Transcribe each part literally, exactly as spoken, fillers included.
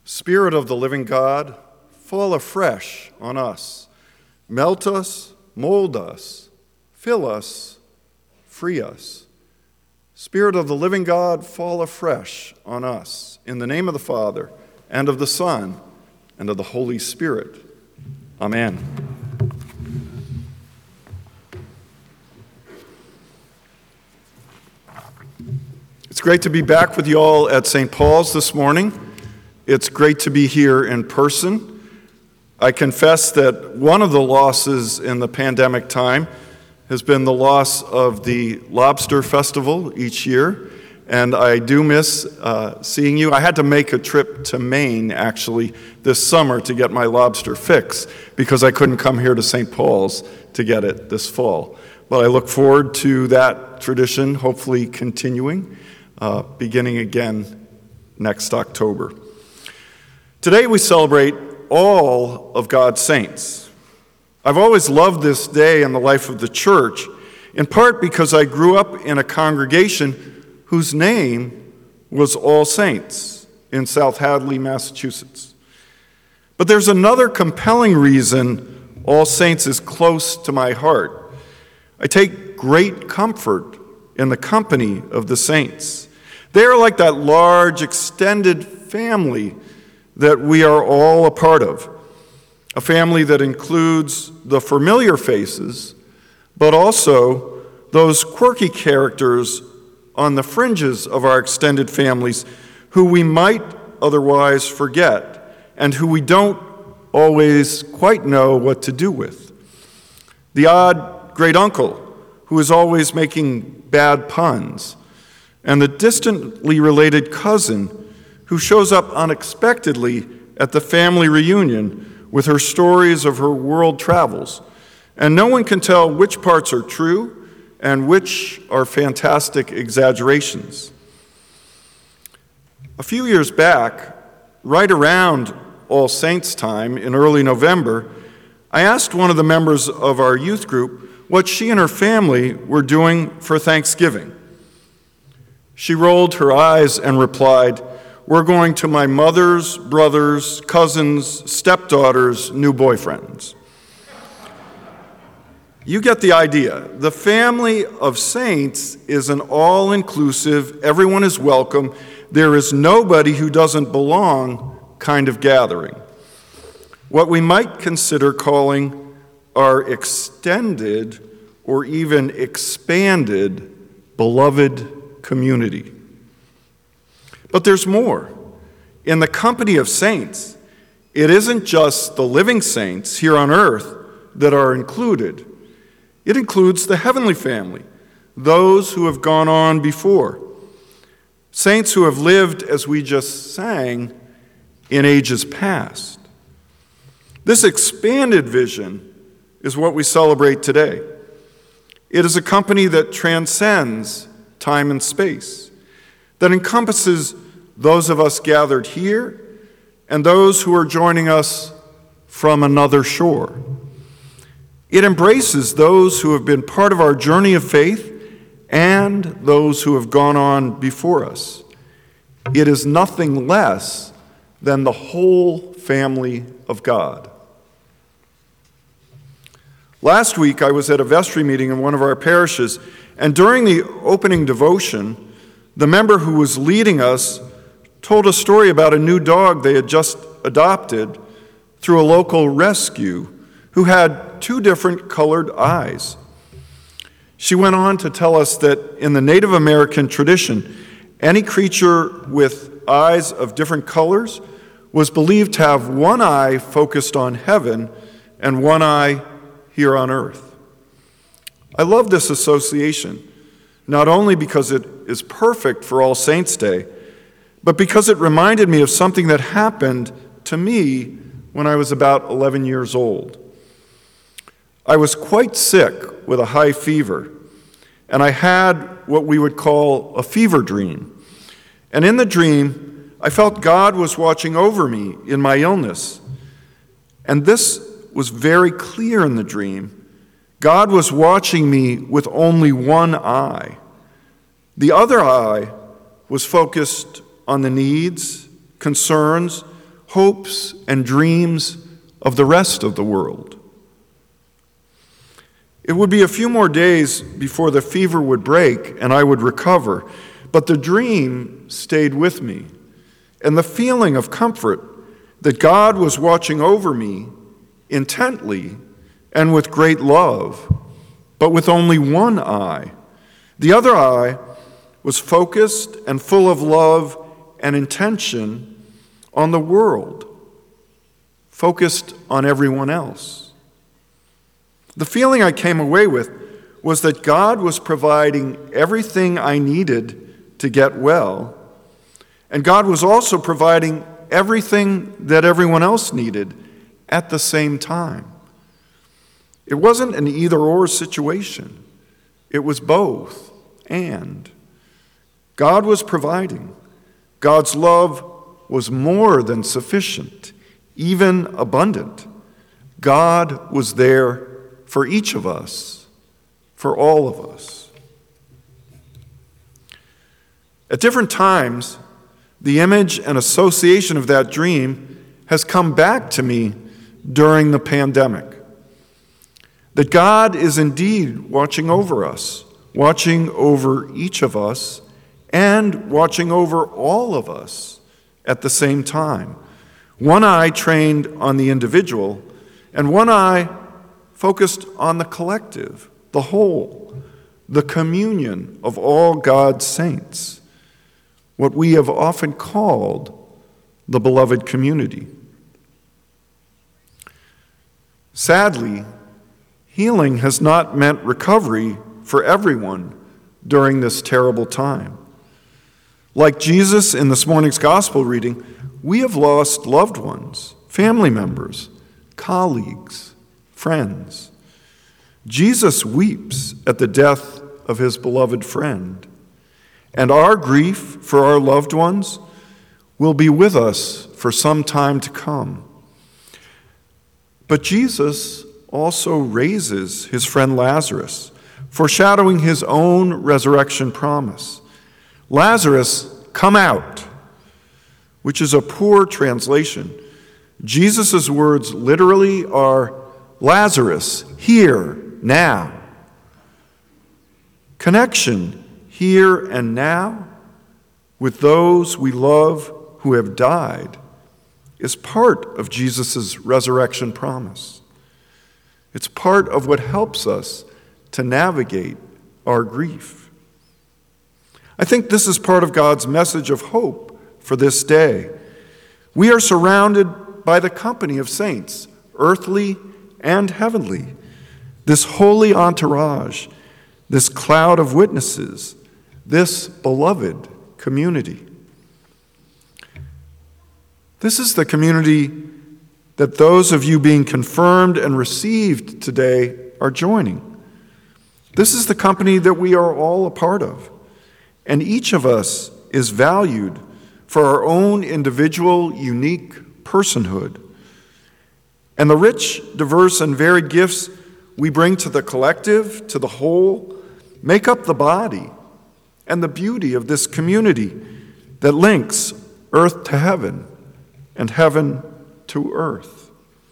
Spirit of the living God, fall afresh on us. Melt us, mold us, fill us, free us. Spirit of the living God, fall afresh on us. In the name of the Father, and of the Son, and of the Holy Spirit. Amen. It's great to be back with you all at Saint Paul's this morning. It's great to be here in person. I confess that one of the losses in the pandemic time has been the loss of the Lobster Festival each year, and I do miss uh, seeing you. I had to make a trip to Maine, actually, this summer to get my lobster fix because I couldn't come here to Saint Paul's to get it this fall. But I look forward to that tradition, hopefully continuing, uh, beginning again next October. Today we celebrate all of God's saints. I've always loved this day in the life of the church, in part because I grew up in a congregation whose name was All Saints in South Hadley, Massachusetts. But there's another compelling reason All Saints is close to my heart. I take great comfort in the company of the saints. They are like that large, extended family that we are all a part of, a family that includes the familiar faces, but also those quirky characters on the fringes of our extended families who we might otherwise forget and who we don't always quite know what to do with. The odd great uncle who is always making bad puns, and the distantly related cousin who shows up unexpectedly at the family reunion with her stories of her world travels, and no one can tell which parts are true and which are fantastic exaggerations. A few years back, right around All Saints time in early November, I asked one of the members of our youth group what she and her family were doing for Thanksgiving. She rolled her eyes and replied, "We're going to my mother's, brother's, cousin's, stepdaughter's new boyfriends." You get the idea. The family of saints is an all-inclusive, everyone is welcome, there is nobody who doesn't belong kind of gathering. What we might consider calling our extended or even expanded beloved community. But there's more. In the company of saints, it isn't just the living saints here on earth that are included. It includes the heavenly family, those who have gone on before. Saints who have lived, as we just sang, in ages past. This expanded vision is what we celebrate today. It is a company that transcends time and space, that encompasses those of us gathered here and those who are joining us from another shore. It embraces those who have been part of our journey of faith and those who have gone on before us. It is nothing less than the whole family of God. Last week, I was at a vestry meeting in one of our parishes, and during the opening devotion, the member who was leading us told a story about a new dog they had just adopted through a local rescue who had two different colored eyes. She went on to tell us that in the Native American tradition, any creature with eyes of different colors was believed to have one eye focused on heaven and one eye here on earth. I love this association, not only because it is perfect for All Saints' Day, but because it reminded me of something that happened to me when I was about eleven years old. I was quite sick with a high fever, and I had what we would call a fever dream. And in the dream, I felt God was watching over me in my illness. And this was very clear in the dream. God was watching me with only one eye. The other eye was focused on the needs, concerns, hopes and dreams of the rest of the world. It would be a few more days before the fever would break and I would recover, but the dream stayed with me, and the feeling of comfort that God was watching over me intently and with great love, but with only one eye. The other eye was focused and full of love and intention on the world, focused on everyone else. The feeling I came away with was that God was providing everything I needed to get well, and God was also providing everything that everyone else needed at the same time. It wasn't an either-or situation. It was both and. God was providing. God's love was more than sufficient, even abundant. God was there for each of us, for all of us. At different times, the image and association of that dream has come back to me during the pandemic. That God is indeed watching over us, watching over each of us, and watching over all of us at the same time. One eye trained on the individual, and one eye focused on the collective, the whole, the communion of all God's saints, what we have often called the beloved community. Sadly, healing has not meant recovery for everyone during this terrible time. Like Jesus in this morning's gospel reading, we have lost loved ones, family members, colleagues, friends. Jesus weeps at the death of his beloved friend, and our grief for our loved ones will be with us for some time to come. But Jesus also raises his friend Lazarus, foreshadowing his own resurrection promise. Lazarus, come out, which is a poor translation. Jesus' words literally are, Lazarus, here, now. Connection here and now with those we love who have died is part of Jesus' resurrection promise. It's part of what helps us to navigate our grief. I think this is part of God's message of hope for this day. We are surrounded by the company of saints, earthly and heavenly, this holy entourage, this cloud of witnesses, this beloved community. This is the community that those of you being confirmed and received today are joining. This is the company that we are all a part of, and each of us is valued for our own individual, unique personhood. And the rich, diverse, and varied gifts we bring to the collective, to the whole, make up the body and the beauty of this community that links earth to heaven and heaven to earth.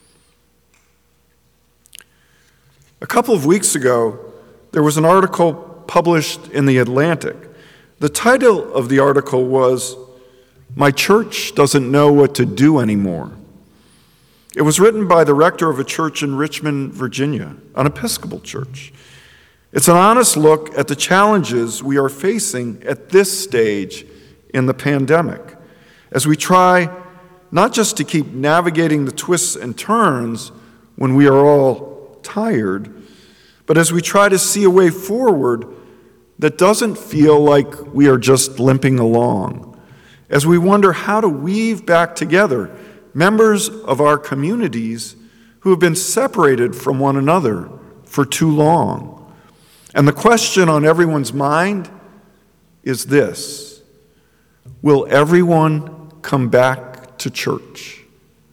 A couple of weeks ago, there was an article published in The Atlantic. The title of the article was, "My Church Doesn't Know What to Do Anymore." It was written by the rector of a church in Richmond, Virginia, an Episcopal church. It's an honest look at the challenges we are facing at this stage in the pandemic, as we try not just to keep navigating the twists and turns when we are all tired, but as we try to see a way forward that doesn't feel like we are just limping along, as we wonder how to weave back together members of our communities who have been separated from one another for too long. And the question on everyone's mind is this: will everyone come back to church?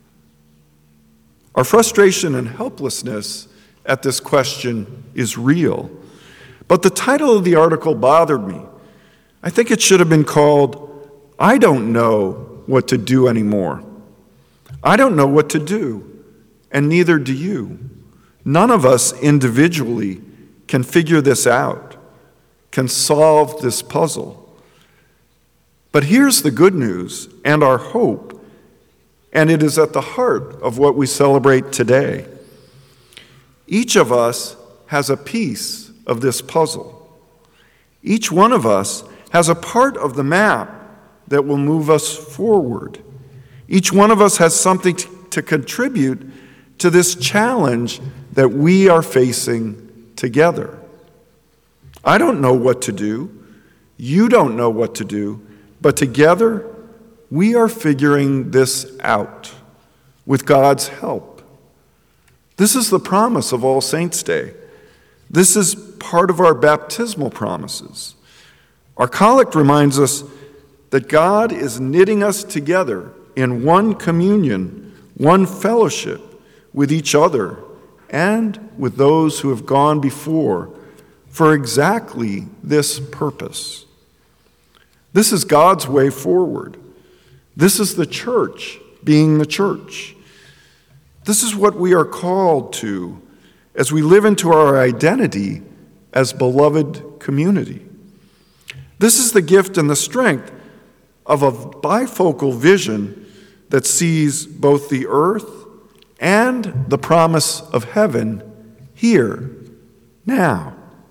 Our frustration and helplessness at this question is real. But the title of the article bothered me. I think it should have been called, "I Don't Know What to Do Anymore." I don't know what to do, and neither do you. None of us individually can figure this out, can solve this puzzle. But here's the good news and our hope, and it is at the heart of what we celebrate today. Each of us has a piece of this puzzle. Each one of us has a part of the map that will move us forward. Each one of us has something to, to contribute to this challenge that we are facing together. I don't know what to do. You don't know what to do. But together, we are figuring this out with God's help. This is the promise of All Saints' Day. This is part of our baptismal promises. Our collect reminds us that God is knitting us together in one communion, one fellowship with each other and with those who have gone before for exactly this purpose. This is God's way forward. This is the church being the church. This is what we are called to as we live into our identity as beloved community. This is the gift and the strength of a bifocal vision that sees both the earth and the promise of heaven here, now.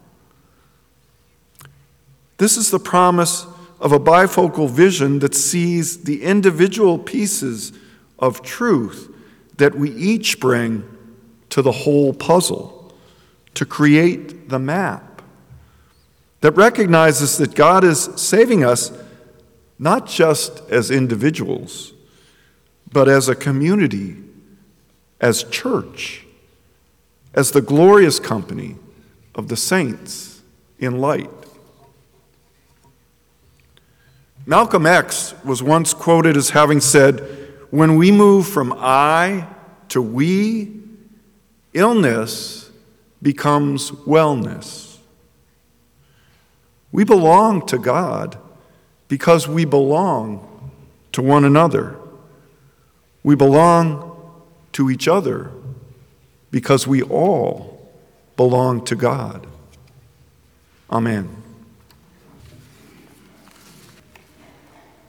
This is the promise of a bifocal vision that sees the individual pieces of truth that we each bring to the whole puzzle, to create the map, that recognizes that God is saving us not just as individuals, but as a community, as church, as the glorious company of the saints in light. Malcolm X was once quoted as having said, "When we move from I to we, illness becomes wellness." We belong to God because we belong to one another. We belong to each other because we all belong to God. Amen.